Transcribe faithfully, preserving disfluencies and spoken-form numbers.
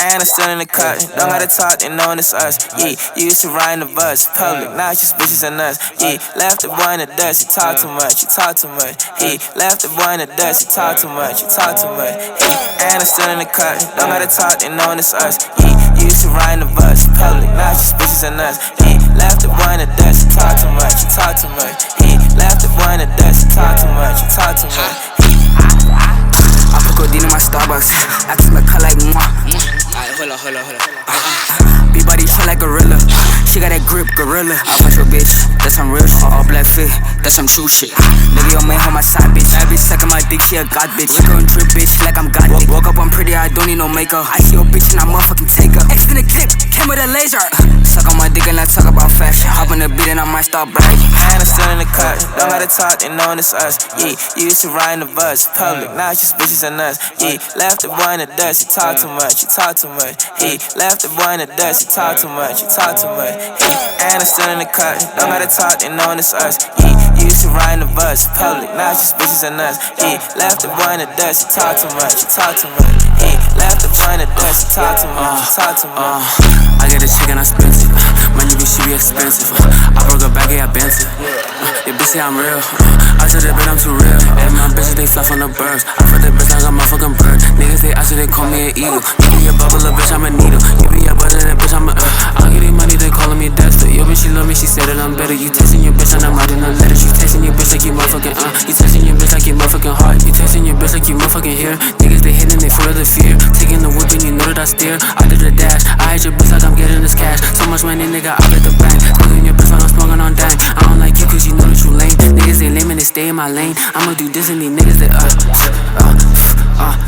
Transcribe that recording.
And I'm still in the cut. Don't gotta talk, they know it's us. Yeah, you used to ride in the bus. Public, now it's just bitches and us. Yeah, left the boy in the dust. You talk too much, you talk too much. Yeah, left the boy in the dust. You talk too much, you talk too much. Yeah, and I'm still in the cut. Don't gotta talk, they know it's us. Yeah, you used to ride in the bus. Public, now it's just bitches and us. Yeah, left the boy in the dust. You talk too much, you talk too much. Yeah, left the boy in the dust. You talk too much, you talk too much. I put codeine in my Starbucks. I keep my cut like mwah. Alright, hold up, hold up, hold up. B-body feel like gorilla. She got that grip, gorilla. I fuck your bitch, that's some real shit. All black fit, that's some true shit. Nigga, your man hold my side, bitch. That bitch sucking my dick, she a god bitch. Lick her and drip, bitch, like I'm god dick. Woke up, I'm pretty, I don't need no makeup. I see your bitch and I motherfucking take her. Extended clip, came with a laser. Suck on my dick and I talk about fashion. Hop on the beat and I might start bragging. And I'm still in the cut. Don't gotta talk, they know it's us. Yeah, you used to ride in the bus. Public, now it's just bitches and us. Yeah, left the boy in the dust. You talk too much, you talk too much. Yeah, left the boy in the dust. You talk too much, you talk too much. Yeah, and I'm still in the cut. Don't gotta talk, they know it's us. Yeah, you used to ride in the bus. Public, now it's just bitches and us. Yeah, left the boy in the dust. You talk too much, you talk too much. Yeah, left the boy in the dust. You talk too much, you talk too much. I get a chick and I spent it. My nigga, she be expensive. I broke her back, yeah, I bent it. Your bitch say I'm real. I said that bitch, I'm too real. And my bitches, they fly from the birds. I fuck that bitch like a motherfucking bird. Niggas, they out, they call me an eagle. You be a bubble, a bitch, I'm a needle. You be a butter, that bitch, I'm a uh. I'll get it money, they calling me Dexter. Yo, bitch, she love me, she said that I'm better. You texting your bitch and I'm writing the letters. You texting your bitch like you motherfucking uh. You texting your bitch like you motherfucking heart. You texting your bitch like you motherfucking here. Niggas, they hitting, they full of the fear. Taking the whip and you know that I steer. I did the dash. I hate your bitch like I'm getting this cash. So much money, nigga, I bet the bank. Looking your bitch like I'm smoking on dang. I don't like you cause you know that you lame. Niggas, they lame and they stay in my lane. I'ma do this and these niggas, they uh, uh, uh, uh.